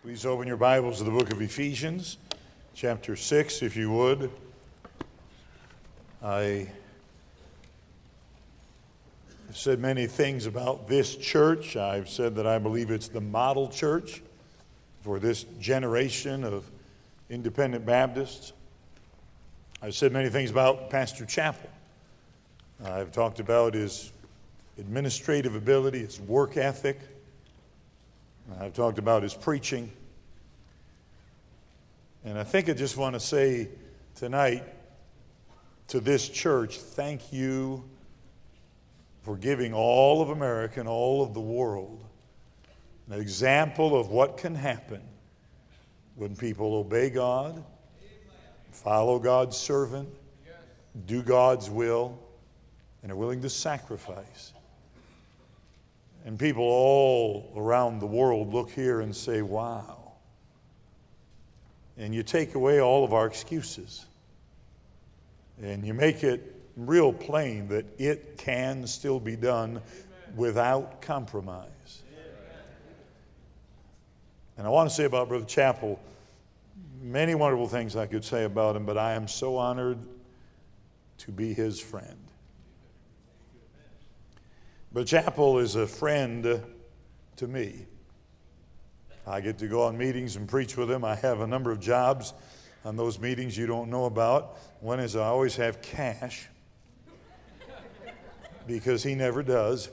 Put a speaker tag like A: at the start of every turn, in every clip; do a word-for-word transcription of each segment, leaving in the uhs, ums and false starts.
A: Please open your Bibles to the book of Ephesians, chapter six, if you would. I have said many things about this church. I've said that I believe it's the model church for this generation of independent Baptists. I've said many things about Pastor Chappell. I've talked about his administrative ability, his work ethic. I've talked about his preaching. And I think I just want to say tonight to this church, thank you for giving all of America and all of the world an example of what can happen when people obey God, follow God's servant, do God's will, and are willing to sacrifice. And people all around the world look here and say, wow. And you take away all of our excuses. And you make it real plain that it can still be done without compromise. And I want to say about Brother Chappell, many wonderful things I could say about him, but I am so honored to be his friend. But Chappell is a friend to me. I get to go on meetings and preach with him. I have a number of jobs on those meetings you don't know about. One is I always have cash, because he never does.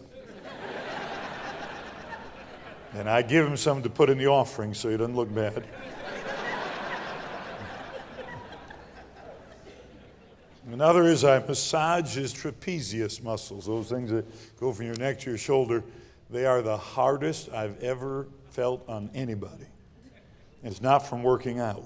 A: And I give him some to put in the offering so he doesn't look bad. Another is I massage his trapezius muscles, those things that go from your neck to your shoulder. They are the hardest I've ever felt on anybody. And it's not from working out.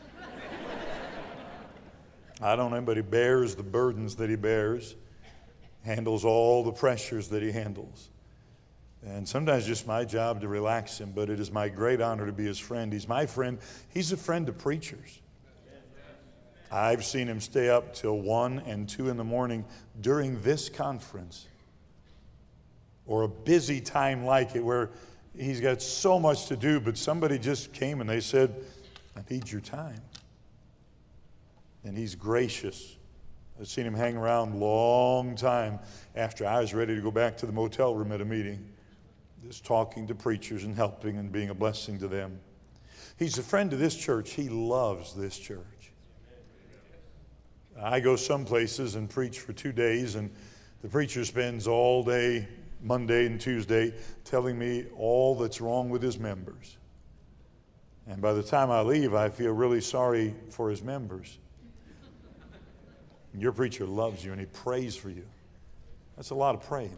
A: I don't know anybody bears the burdens that he bears, handles all the pressures that he handles. And sometimes it's just my job to relax him, but it is my great honor to be his friend. He's my friend. He's a friend to preachers. I've seen him stay up till one and two in the morning during this conference, or a busy time like it where he's got so much to do, but somebody just came and they said, I need your time. And he's gracious. I've seen him hang around a long time after I was ready to go back to the motel room at a meeting, just talking to preachers and helping and being a blessing to them. He's a friend of this church. He loves this church. I go some places and preach for two days, and the preacher spends all day, Monday and Tuesday, telling me all that's wrong with his members. And by the time I leave, I feel really sorry for his members. Your preacher loves you, and he prays for you. That's a lot of praying.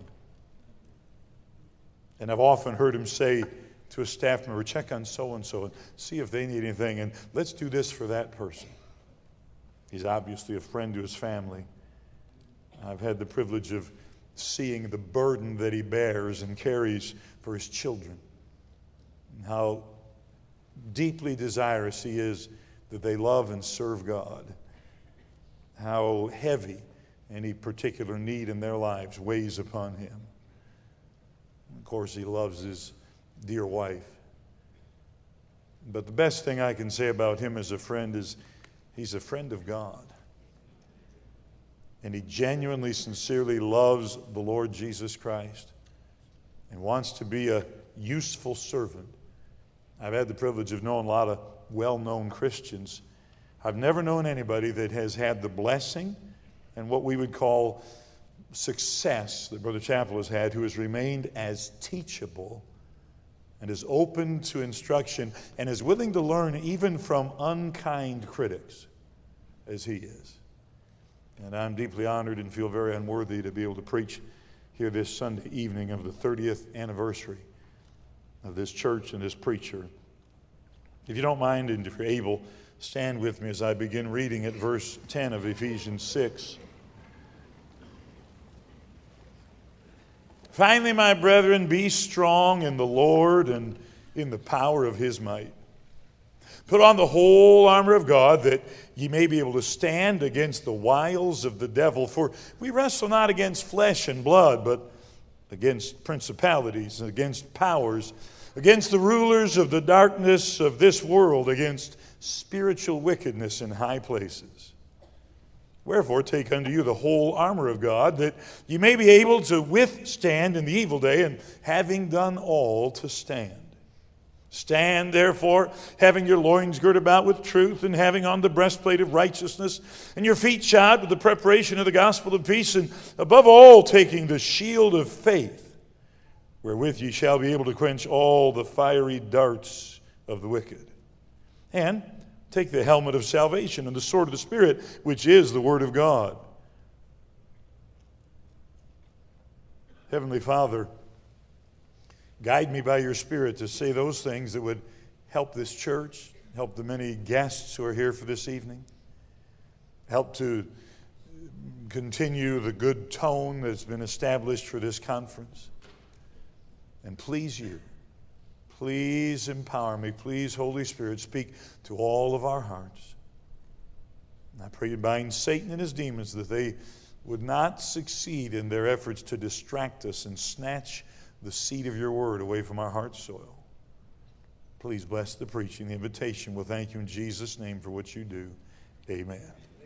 A: And I've often heard him say to a staff member, check on so-and-so and see if they need anything, and let's do this for that person. He's obviously a friend to his family. I've had the privilege of seeing the burden that he bears and carries for his children, and how deeply desirous he is that they love and serve God, how heavy any particular need in their lives weighs upon him. Of course, he loves his dear wife. But the best thing I can say about him as a friend is he's a friend of God. And he genuinely, sincerely loves the Lord Jesus Christ and wants to be a useful servant. I've had the privilege of knowing a lot of well-known Christians. I've never known anybody that has had the blessing and what we would call success that Brother Chappell has had, who has remained as teachable and is open to instruction and is willing to learn even from unkind critics as he is. And I'm deeply honored and feel very unworthy to be able to preach here this Sunday evening of the thirtieth anniversary of this church and this preacher. If you don't mind, and if you're able, stand with me as I begin reading at verse ten of Ephesians six. Finally, my brethren, be strong in the Lord and in the power of his might. Put on the whole armor of God, that ye may be able to stand against the wiles of the devil. For we wrestle not against flesh and blood, but against principalities and against powers, against the rulers of the darkness of this world, against spiritual wickedness in high places. Wherefore take unto you the whole armor of God, that you may be able to withstand in the evil day, and having done all, to stand. Stand therefore, having your loins girt about with truth, and having on the breastplate of righteousness, and your feet shod with the preparation of the gospel of peace, and above all taking the shield of faith, wherewith ye shall be able to quench all the fiery darts of the wicked. And take the helmet of salvation and the sword of the Spirit, which is the Word of God. Heavenly Father, guide me by your Spirit to say those things that would help this church, help the many guests who are here for this evening, help to continue the good tone that's been established for this conference, and please you. Please empower me. Please, Holy Spirit, speak to all of our hearts. And I pray you bind Satan and his demons, that they would not succeed in their efforts to distract us and snatch the seed of your word away from our heart soil. Please bless the preaching, the invitation. We'll thank you in Jesus' name for what you do. Amen.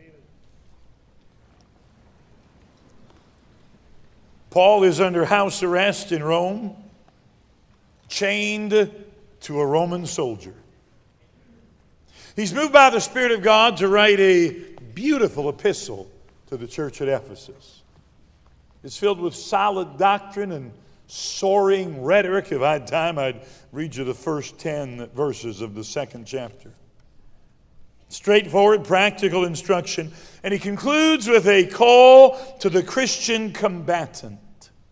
A: Paul is under house arrest in Rome, chained to a Roman soldier. He's moved by the Spirit of God to write a beautiful epistle to the church at Ephesus. It's filled with solid doctrine and soaring rhetoric. If I had time, I'd read you the first ten verses of the second chapter. Straightforward, practical instruction. And he concludes with a call to the Christian combatant.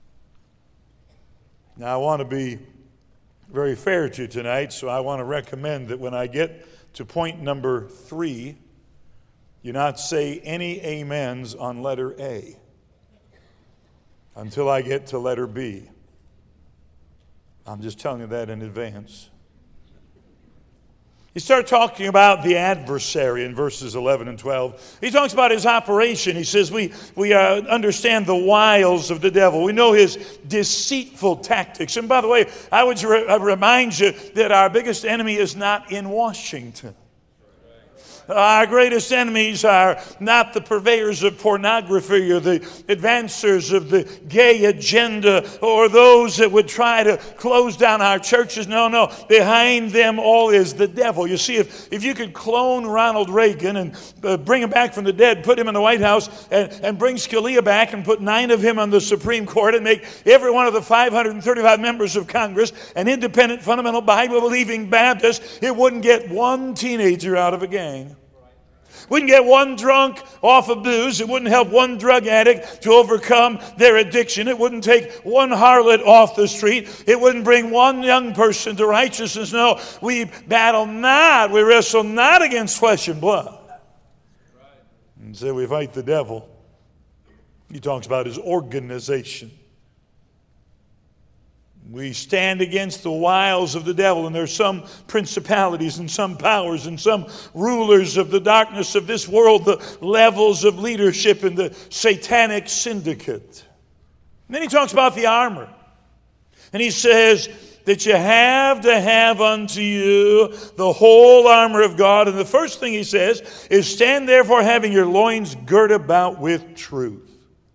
A: Now, I want to be very fair to you tonight, so I want to recommend that when I get to point number three, you not say any amens on letter A until I get to letter B. I'm just telling you that in advance. He started talking about the adversary in verses eleven and twelve. He talks about his operation. He says we, we uh, understand the wiles of the devil. We know his deceitful tactics. And by the way, I would re- I remind you that our biggest enemy is not in Washington. Our greatest enemies are not the purveyors of pornography or the advancers of the gay agenda or those that would try to close down our churches. No, no. Behind them all is the devil. You see, if, if you could clone Ronald Reagan and uh, bring him back from the dead, put him in the White House, and, and bring Scalia back and put nine of him on the Supreme Court and make every one of the five hundred thirty-five members of Congress an independent, fundamental, Bible-believing Baptist, it wouldn't get one teenager out of a gang. Wouldn't get one drunk off of booze. It wouldn't help one drug addict to overcome their addiction. It wouldn't take one harlot off the street. It wouldn't bring one young person to righteousness. No, we battle not, we wrestle not against flesh and blood. And so we fight the devil. He talks about his organization. We stand against the wiles of the devil, and there's some principalities and some powers and some rulers of the darkness of this world, the levels of leadership in the satanic syndicate. And then he talks about the armor. And he says that you have to have unto you the whole armor of God. And the first thing he says is, stand therefore having your loins girt about with truth.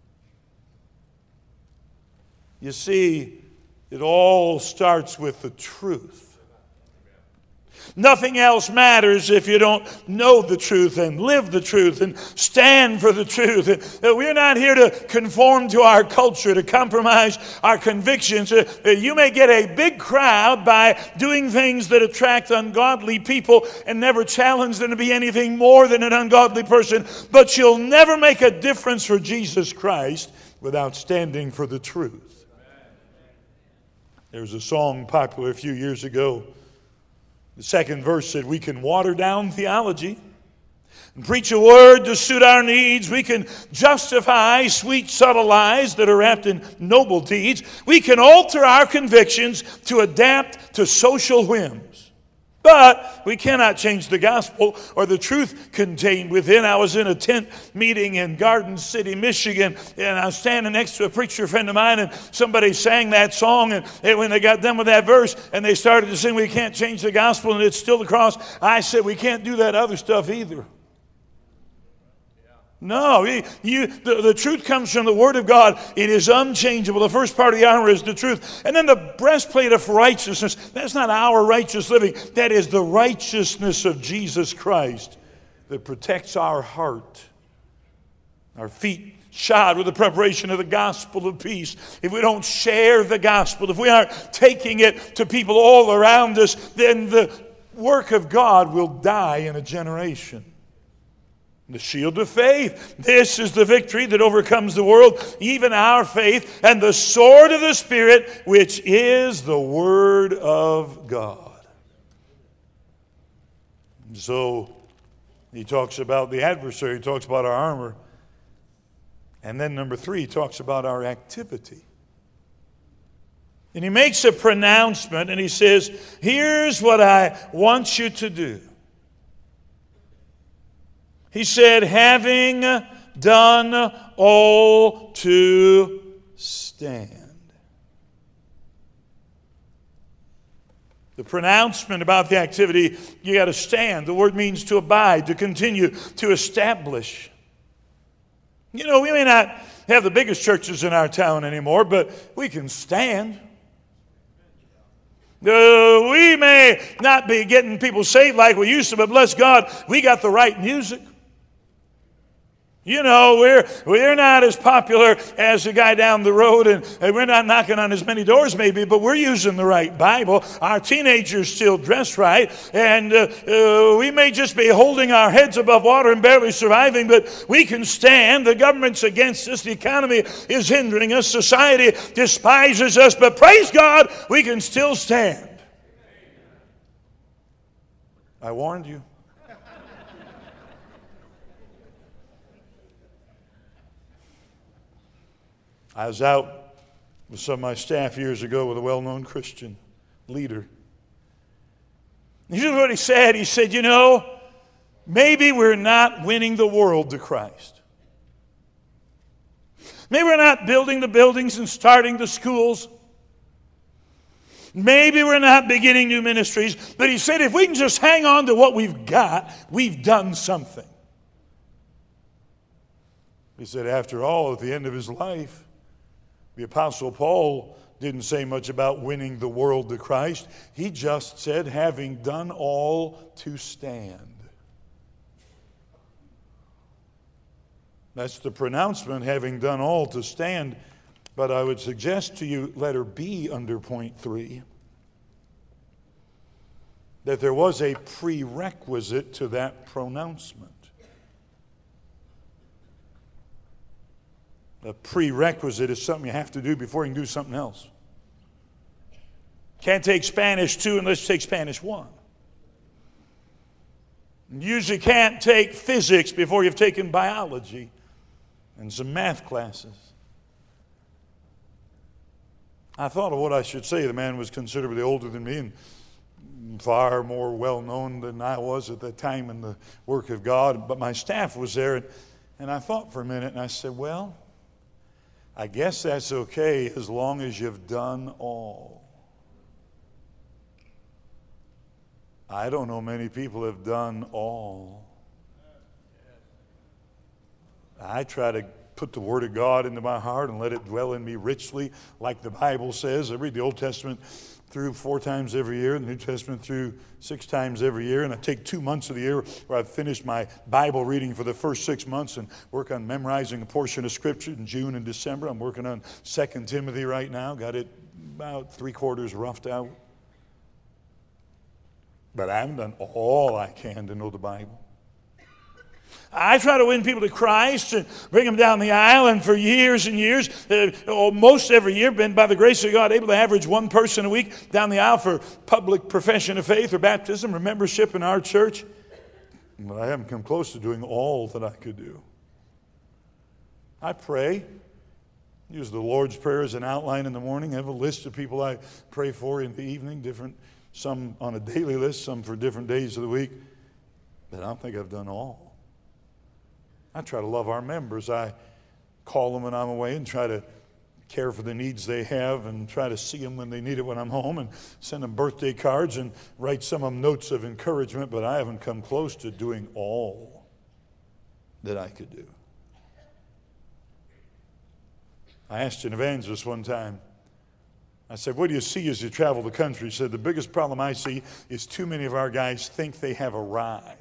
A: You see, it all starts with the truth. Nothing else matters if you don't know the truth and live the truth and stand for the truth. And we're not here to conform to our culture, to compromise our convictions. You may get a big crowd by doing things that attract ungodly people and never challenge them to be anything more than an ungodly person. But you'll never make a difference for Jesus Christ without standing for the truth. There was a song popular a few years ago. The second verse said, we can water down theology and preach a word to suit our needs. We can justify sweet, subtle lies that are wrapped in noble deeds. We can alter our convictions to adapt to social whims. But we cannot change the gospel or the truth contained within. I was in a tent meeting in Garden City, Michigan, and I was standing next to a preacher friend of mine, and somebody sang that song, and, and when they got done with that verse, and they started to sing, we can't change the gospel, and it's still the cross, I said, we can't do that other stuff either. No, you, you, the, the truth comes from the Word of God. It is unchangeable. The first part of the armor is the truth. And then the breastplate of righteousness. That's not our righteous living. That is the righteousness of Jesus Christ that protects our heart. Our feet shod with the preparation of the gospel of peace. If we don't share the gospel, if we aren't taking it to people all around us, then the work of God will die in a generation. The shield of faith. This is the victory that overcomes the world, even our faith, and the sword of the Spirit, which is the Word of God. So he talks about the adversary, he talks about our armor. And then number three, he talks about our activity. And he makes a pronouncement and he says, here's what I want you to do. He said, having done all to stand. The pronouncement about the activity, you got to stand. The word means to abide, to continue, to establish. You know, we may not have the biggest churches in our town anymore, but we can stand. Uh, we may not be getting people saved like we used to, but bless God, we got the right music. You know, we're, we're not as popular as the guy down the road, and, and we're not knocking on as many doors maybe, but we're using the right Bible. Our teenagers still dress right, and uh, uh, we may just be holding our heads above water and barely surviving, but we can stand. The government's against us. The economy is hindering us. Society despises us, but praise God, we can still stand. I warned you. I was out with some of my staff years ago with a well-known Christian leader. Here's what he said. He said, you know, maybe we're not winning the world to Christ. Maybe we're not building the buildings and starting the schools. Maybe we're not beginning new ministries. But he said, if we can just hang on to what we've got, we've done something. He said, after all, at the end of his life, the Apostle Paul didn't say much about winning the world to Christ. He just said, having done all to stand. That's the pronouncement, having done all to stand. But I would suggest to you, letter B under point three, that there was a prerequisite to that pronouncement. A prerequisite is something you have to do before you can do something else. Can't take Spanish two unless you take Spanish one. You usually can't take physics before you've taken biology and some math classes. I thought of what I should say. The man was considerably older than me and far more well-known than I was at that time in the work of God. But my staff was there, and, and I thought for a minute, and I said, well, I guess that's okay as long as you've done all. I don't know many people have done all. I try to put the Word of God into my heart and let it dwell in me richly, like the Bible says. I read the Old Testament through four times every year, the New Testament through six times every year, and I take two months of the year where I've finished my Bible reading for the first six months and work on memorizing a portion of Scripture in June and December. I'm working on Second Timothy right now, got it about three quarters roughed out. But I haven't done all I can to know the Bible. I try to win people to Christ and bring them down the aisle, and for years and years, uh, almost every year, been by the grace of God able to average one person a week down the aisle for public profession of faith or baptism or membership in our church. But I haven't come close to doing all that I could do. I pray. Use the Lord's Prayer as an outline in the morning. I have a list of people I pray for in the evening, different some on a daily list, some for different days of the week. But I don't think I've done all. I try to love our members. I call them when I'm away and try to care for the needs they have and try to see them when they need it when I'm home and send them birthday cards and write some of them notes of encouragement, but I haven't come close to doing all that I could do. I asked an evangelist one time, I said, what do you see as you travel the country? He said, the biggest problem I see is too many of our guys think they have arrived.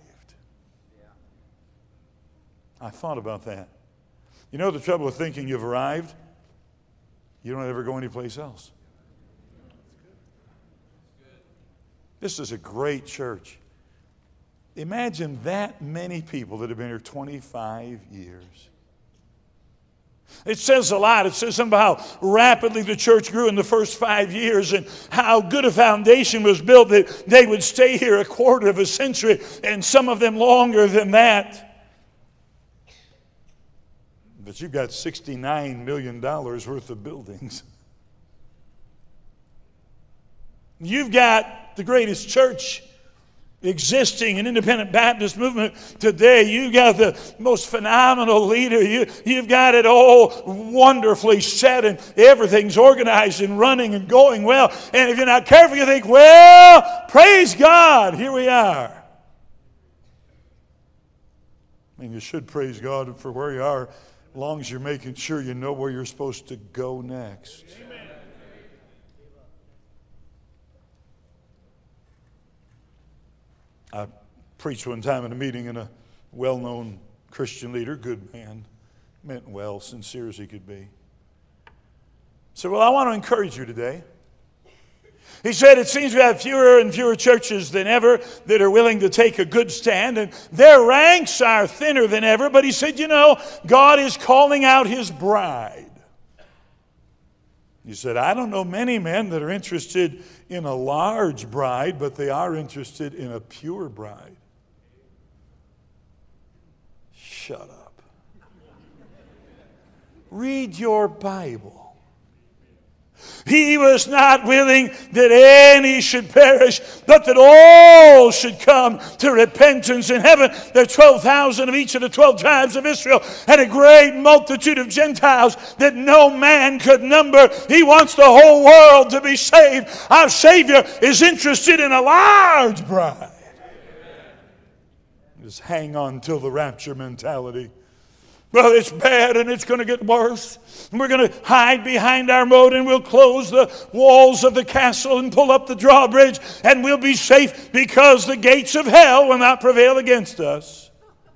A: I thought about that. You know the trouble with thinking you've arrived? You don't ever go anyplace else. This is a great church. Imagine that many people that have been here twenty-five years. It says a lot. It says something about how rapidly the church grew in the first five years and how good a foundation was built that they would stay here a quarter of a century and some of them longer than that. But you've got sixty-nine million dollars worth of buildings. You've got the greatest church existing in independent Baptist movement today. You've got the most phenomenal leader. You, you've got it all wonderfully set and everything's organized and running and going well. And if you're not careful, you think, well, praise God, here we are. And you should praise God for where you are, as long as you're making sure you know where you're supposed to go next. Amen. I preached one time in a meeting, and a well-known Christian leader, good man, meant well, sincere as he could be, said, well, I want to encourage you today. He said, it seems we have fewer and fewer churches than ever that are willing to take a good stand, and their ranks are thinner than ever. But he said, you know, God is calling out His bride. He said, I don't know many men that are interested in a large bride, but they are interested in a pure bride. Shut up. Read your Bible. He was not willing that any should perish, but that all should come to repentance. In heaven, there are twelve thousand of each of the twelve tribes of Israel and a great multitude of Gentiles that no man could number. He wants the whole world to be saved. Our Savior is interested in a large bride. Just hang on till the rapture mentality. Well, it's bad and it's going to get worse. And we're going to hide behind our moat and we'll close the walls of the castle and pull up the drawbridge and we'll be safe because the gates of hell will not prevail against us.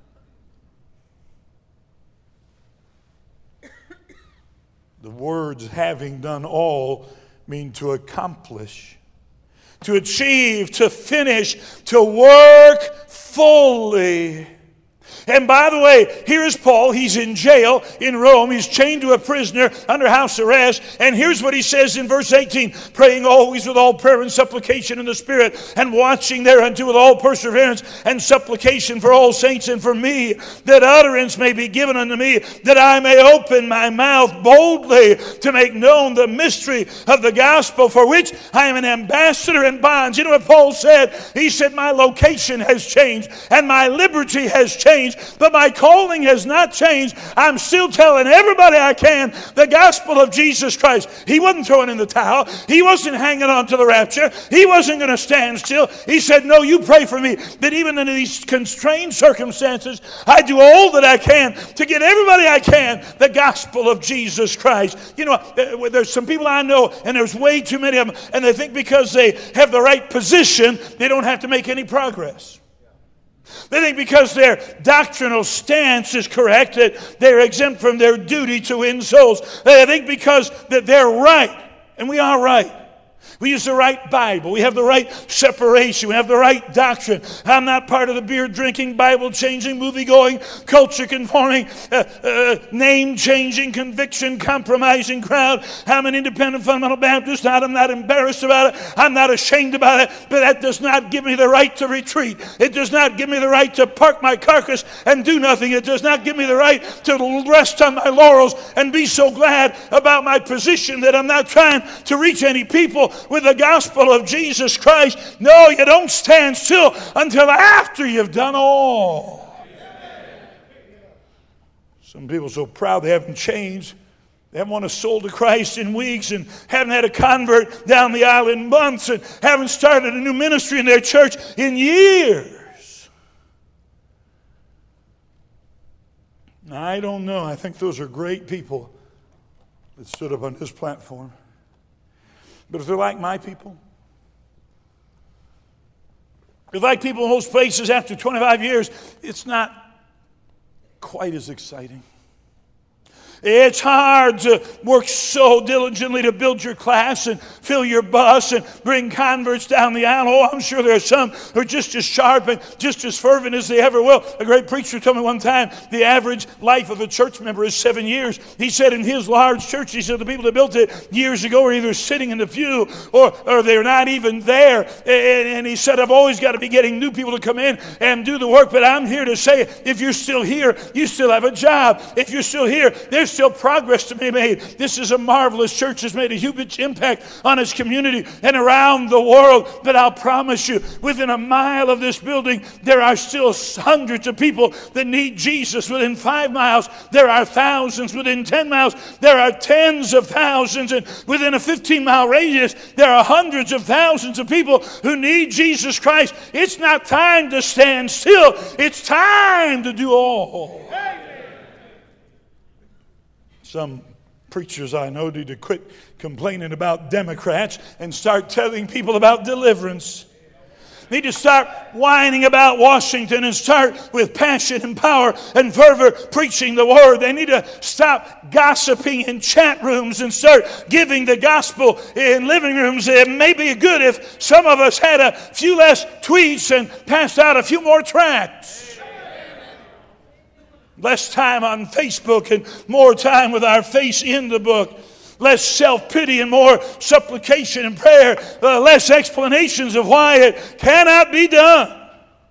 A: The words having done all mean to accomplish, to achieve, to finish, to work fully. And by the way, here's Paul. He's in jail in Rome. He's chained to a prisoner under house arrest. And here's what he says in verse eighteen. Praying always with all prayer and supplication in the Spirit, and watching thereunto with all perseverance and supplication for all saints and for me, that utterance may be given unto me, that I may open my mouth boldly to make known the mystery of the gospel, for which I am an ambassador in bonds. You know what Paul said? He said, my location has changed and my liberty has changed, but my calling has not changed. I'm still telling everybody I can the gospel of Jesus Christ. He wasn't throwing in the towel. He wasn't hanging on to the rapture. He wasn't going to stand still. He said, no, you pray for me that even in these constrained circumstances, I do all that I can to get everybody I can the gospel of Jesus Christ. You know, there's some people I know, and there's way too many of them, and they think because they have the right position, they don't have to make any progress. They think because their doctrinal stance is correct that they're exempt from their duty to win souls. They think because that they're right, and we are right. We use the right Bible. We have the right separation. We have the right doctrine. I'm not part of the beer-drinking, Bible-changing, movie-going, culture-conforming, uh, uh, name-changing, conviction-compromising crowd. I'm an independent fundamental Baptist. I'm not embarrassed about it. I'm not ashamed about it. But that does not give me the right to retreat. It does not give me the right to park my carcass and do nothing. It does not give me the right to rest on my laurels and be so glad about my position that I'm not trying to reach any people. with the gospel of Jesus Christ. No, you don't stand still until after you've done all. Some people are so proud they haven't changed. They haven't won a soul to Christ in weeks and haven't had a convert down the aisle in months and haven't started a new ministry in their church in years. I don't know. I think those are great people that stood up on this platform. But if they're like my people, if they're like people in most places after twenty-five years, it's not quite as exciting. It's hard to work so diligently to build your class and fill your bus and bring converts down the aisle. Oh, I'm sure there are some who are just as sharp and just as fervent as they ever will. A great preacher told me one time the average life of a church member is seven years. He said in his large church, he said the people that built it years ago are either sitting in the pew or, or they're not even there. And, and he said, I've always got to be getting new people to come in and do the work. But I'm here to say, if you're still here, you still have a job. If you're still here, there's still progress to be made. This is a marvelous church that's made a huge impact on its community and around the world. But I'll promise you, within a mile of this building, there are still hundreds of people that need Jesus. Within five miles, there are thousands. Within ten miles, there are tens of thousands. And within a fifteen-mile radius, there are hundreds of thousands of people who need Jesus Christ. It's not time to stand still. It's time to do all. Some preachers I know need to quit complaining about Democrats and start telling people about deliverance. Need to start whining about Washington and start with passion and power and fervor preaching the word. They need to stop gossiping in chat rooms and start giving the gospel in living rooms. It may be good if some of us had a few less tweets and passed out a few more tracts. Less time on Facebook and more time with our face in the book. Less self-pity and more supplication and prayer. Uh, less explanations of why it cannot be done.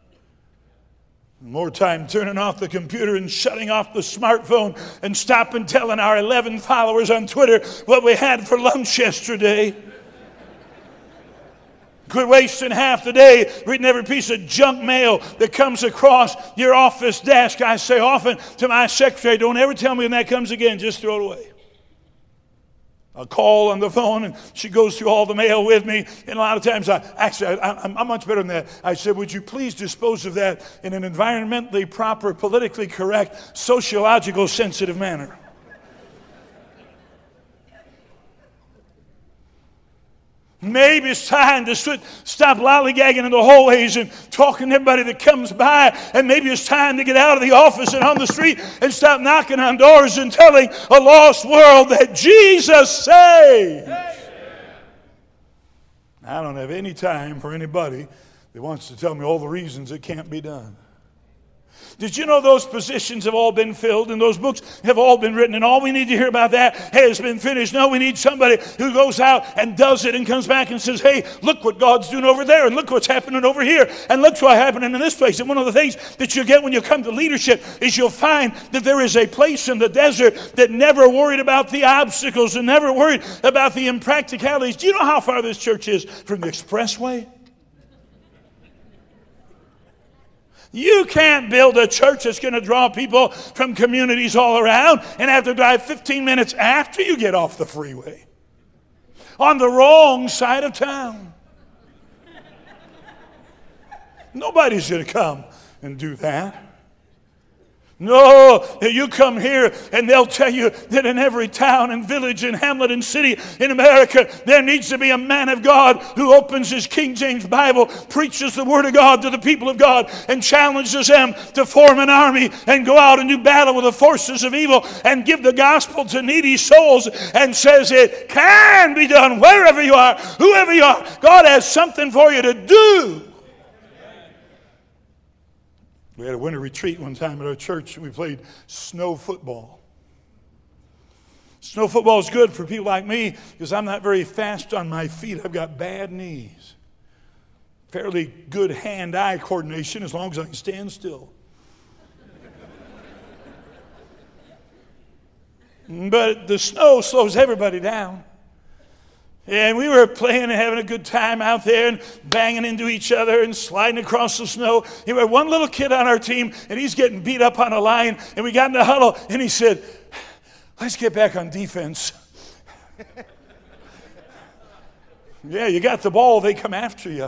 A: More time turning off the computer and shutting off the smartphone and stopping telling our eleven followers on Twitter what we had for lunch yesterday. Quit wasting half the day reading every piece of junk mail that comes across your office desk. I say often to my secretary, don't ever tell me when that comes again, just throw it away. I'll call on the phone and she goes through all the mail with me. And a lot of times, I actually, I, I'm, I'm much better than that. I said, would you please dispose of that in an environmentally proper, politically correct, sociological, sensitive manner? Maybe it's time to stop lollygagging in the hallways and talking to everybody that comes by. And maybe it's time to get out of the office and on the street and stop knocking on doors and telling a lost world that Jesus saves. I don't have any time for anybody that wants to tell me all the reasons it can't be done. Did you know those positions have all been filled and those books have all been written and all we need to hear about that has been finished? No, we need somebody who goes out and does it and comes back and says, hey, look what God's doing over there and look what's happening over here and look what's happening in this place. And one of the things that you get when you come to leadership is you'll find that there is a place in the desert that never worried about the obstacles and never worried about the impracticalities. Do you know how far this church is from the expressway? You can't build a church that's going to draw people from communities all around and have to drive fifteen minutes after you get off the freeway on the wrong side of town. Nobody's going to come and do that. No, you come here and they'll tell you that in every town and village and hamlet and city in America, there needs to be a man of God who opens his King James Bible, preaches the Word of God to the people of God, and challenges them to form an army and go out and do battle with the forces of evil and give the gospel to needy souls and says it can be done wherever you are, whoever you are. God has something for you to do. We had a winter retreat one time at our church, and we played snow football. Snow football is good for people like me because I'm not very fast on my feet. I've got bad knees. Fairly good hand-eye coordination as long as I can stand still. But the snow slows everybody down. And we were playing and having a good time out there and banging into each other and sliding across the snow. We had one little kid on our team, and he's getting beat up on a line. And we got in the huddle, and he said, let's get back on defense. Yeah, you got the ball, they come after you.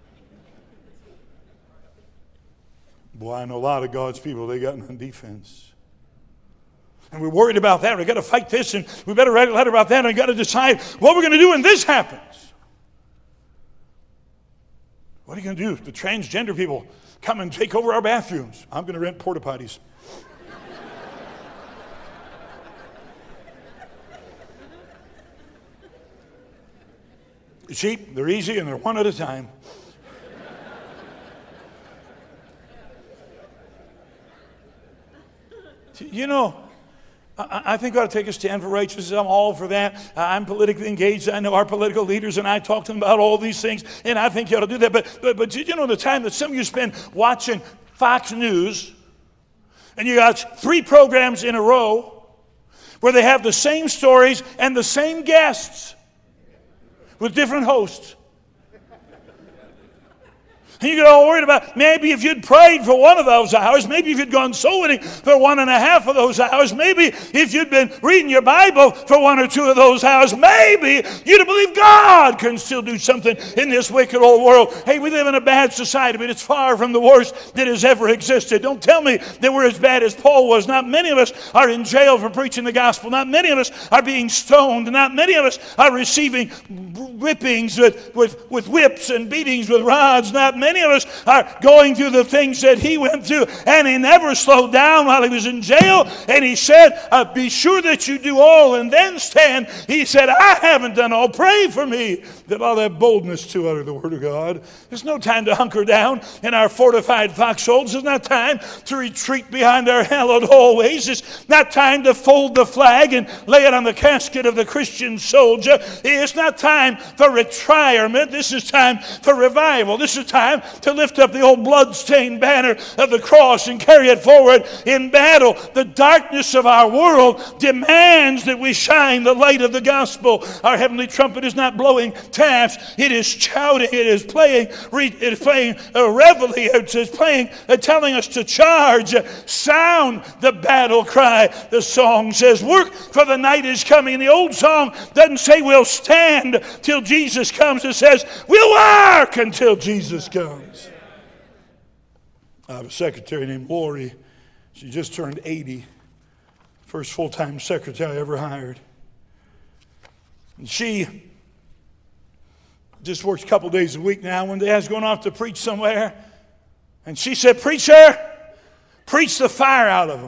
A: Boy, I know a lot of God's people, they got on defense. And we're worried about that. We've got to fight this, and we better write a letter about that, and we've got to decide what we're going to do when this happens. What are you going to do? The transgender people come and take over our bathrooms. I'm going to rent porta potties. Cheap, they're easy, and they're one at a time. You know, I think we ought to take a stand for righteousness. I'm all for that. I'm politically engaged. I know our political leaders, and I talk to them about all these things, and I think you ought to do that. But, but, but you know, the time that some of you spend watching Fox News, and you got three programs in a row where they have the same stories and the same guests with different hosts. And you get all worried about maybe if you'd prayed for one of those hours, maybe if you'd gone soul winning for one and a half of those hours, maybe if you'd been reading your Bible for one or two of those hours, maybe you'd have believed God can still do something in this wicked old world. Hey, we live in a bad society, but it's far from the worst that has ever existed. Don't tell me that we're as bad as Paul was. Not many of us are in jail for preaching the gospel. Not many of us are being stoned. Not many of us are receiving whippings with, with, with whips and beatings with rods. Not many of us are going through the things that he went through, and he never slowed down while he was in jail. And he said, uh, be sure that you do all and then stand. He said, I haven't done all. Pray for me that I'll have boldness to utter the word of God. There's no time to hunker down in our fortified foxholes. There's not time to retreat behind our hallowed hallways. It's not time to fold the flag and lay it on the casket of the Christian soldier. It's not time for retirement. This is time for revival. This is time to lift up the old blood-stained banner of the cross and carry it forward in battle. The darkness of our world demands that we shine the light of the gospel. Our heavenly trumpet is not blowing taps. It is shouting. It is playing. It is playing a reveille. It is playing, uh, telling us to charge. Sound the battle cry. The song says, work, for the night is coming. And the old song doesn't say we'll stand till Jesus comes. It says we'll work until Jesus comes. I have a secretary named Lori. She just turned eighty. First full-time secretary I ever hired. And she just works a couple days a week now. One day I was going off to preach somewhere. And she said, preacher, preach the fire out of them.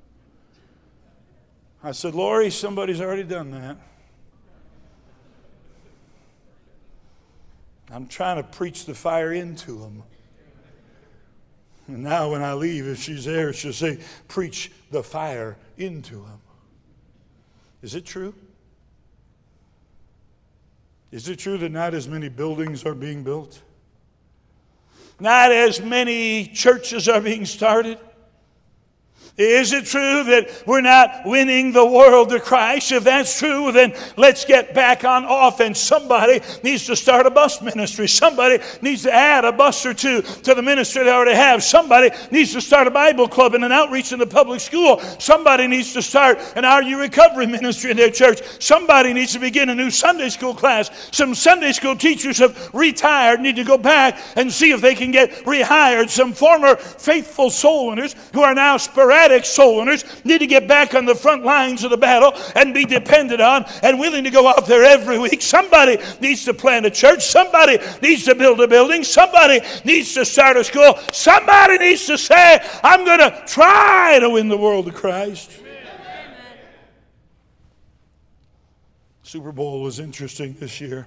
A: I said, Lori, somebody's already done that. I'm trying to preach the fire into them. And now when I leave, if she's there, she'll say, preach the fire into them. Is it true? Is it true that not as many buildings are being built? Not as many churches are being started? Is it true that we're not winning the world to Christ? If that's true, then let's get back on offense. Somebody needs to start a bus ministry. Somebody needs to add a bus or two to the ministry they already have. Somebody needs to start a Bible club and an outreach in the public school. Somebody needs to start an R U recovery ministry in their church. Somebody needs to begin a new Sunday school class. Some Sunday school teachers have retired, need to go back and see if they can get rehired. Some former faithful soul winners who are now sporadic soul winners need to get back on the front lines of the battle and be depended on and willing to go out there every week. Somebody needs to plant a church. Somebody needs to build a building. Somebody needs to start a school. Somebody needs to say, I'm going to try to win the world to Christ. Amen. Super Bowl was interesting this year.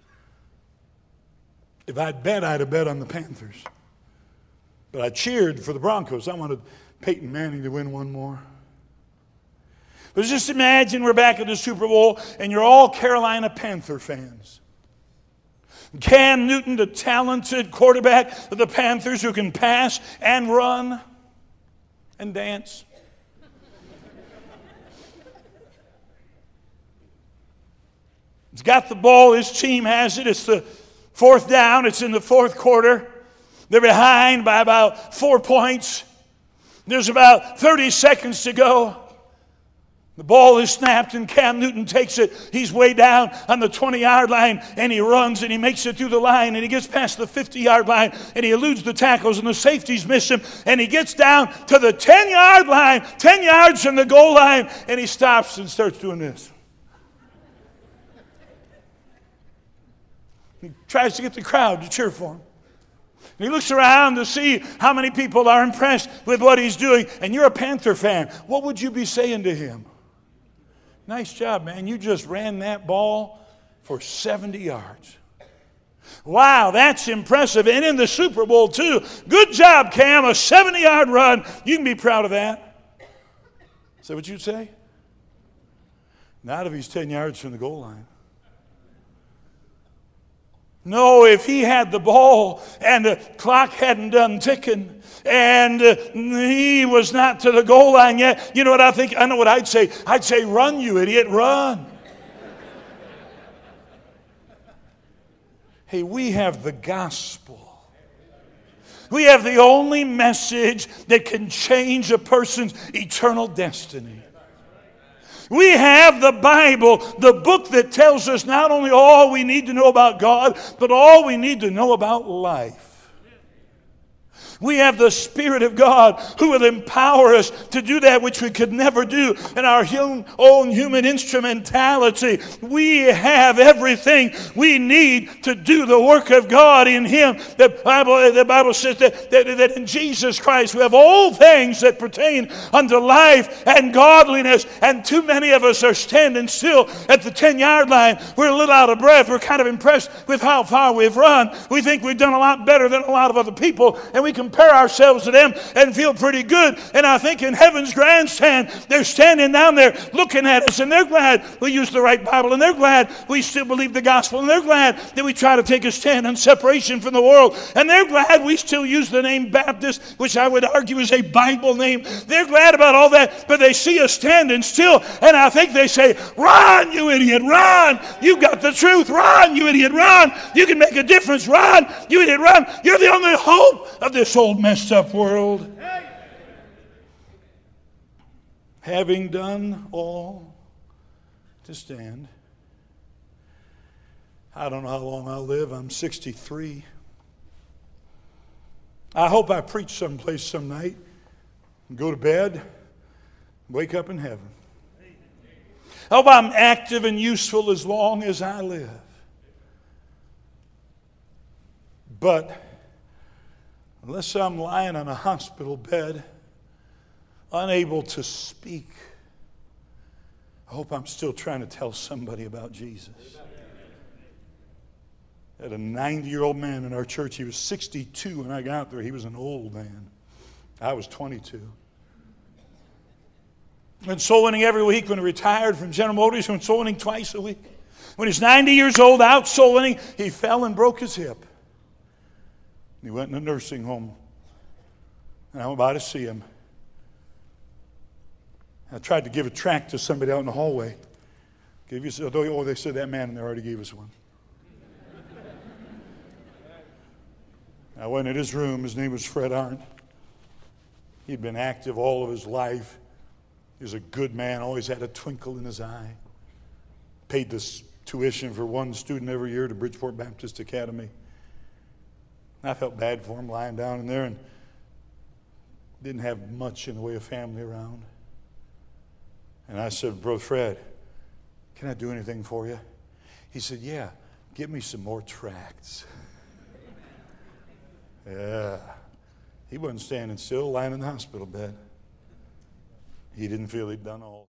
A: If I'd bet, I'd have bet on the Panthers. But I cheered for the Broncos. I wanted Peyton Manning to win one more. But just imagine we're back at the Super Bowl and you're all Carolina Panther fans. Cam Newton, the talented quarterback of the Panthers who can pass and run and dance.
B: He's got the ball. His team has it. It's the fourth down. It's in the fourth quarter. They're behind by about four points. There's about thirty seconds to go. The ball is snapped and Cam Newton takes it. He's way down on the twenty-yard line and he runs and he makes it through the line and he gets past the fifty-yard line and he eludes the tackles and the safeties miss him and he gets down to the ten-yard line, ten yards from the goal line, and he stops and starts doing this. He tries to get the crowd to cheer for him. And he looks around to see how many people are impressed with what he's doing. And you're a Panther fan. What would you be saying to him? Nice job, man. You just ran that ball for seventy yards. Wow, that's impressive. And in the Super Bowl, too. Good job, Cam. A seventy-yard run. You can be proud of that. Is that what you'd say? Not if he's ten yards from the goal line. No, if he had the ball and the clock hadn't done ticking and uh, he was not to the goal line yet, you know what I think? I know what I'd say. I'd say, run, you idiot, run. Hey, we have the gospel. We have the only message that can change a person's eternal destiny. We have the Bible, the book that tells us not only all we need to know about God, but all we need to know about life. We have the Spirit of God who will empower us to do that which we could never do in our hum, own human instrumentality. We have everything we need to do the work of God in Him. The Bible, the Bible says that, that, that in Jesus Christ we have all things that pertain unto life and godliness. And too many of us are standing still at the ten-yard line. We're a little out of breath. We're kind of impressed with how far we've run. We think we've done a lot better than a lot of other people, and we can compare ourselves to them and feel pretty good. And I think in heaven's grandstand, they're standing down there looking at us, and they're glad we use the right Bible, and they're glad we still believe the gospel, and they're glad that we try to take a stand on separation from the world, and they're glad we still use the name Baptist, which I would argue is a Bible name. They're glad about all that, but they see us standing still, and I think they say, run, you idiot, run. You got the truth. Run, you idiot, run. You can make a difference. Run, you idiot, run. You're the only hope of this old messed up world. Having done all to stand. I don't know how long I'll live. I'm sixty-three. I hope I preach someplace some night and go to bed, wake up in heaven. I hope I'm active and useful as long as I live. But unless I'm lying on a hospital bed, unable to speak, I hope I'm still trying to tell somebody about Jesus. I had a ninety-year-old man in our church. He was sixty-two when I got there. He was an old man. I was twenty-two. Went soul winning every week when he retired from General Motors. Went soul winning twice a week. When he's ninety years old, out soul winning, he fell and broke his hip. He went in a nursing home. And I'm about to see him. I tried to give a tract to somebody out in the hallway. Gave you, oh, they said that man in there already gave us one. I went in his room. His name was Fred Arndt. He'd been active all of his life. He was a good man, always had a twinkle in his eye. Paid this tuition for one student every year to Bridgeport Baptist Academy. I felt bad for him lying down in there and didn't have much in the way of family around. And I said, Brother Fred, can I do anything for you? He said, yeah, give me some more tracts. Yeah. He wasn't standing still, lying in the hospital bed. He didn't feel he'd done all.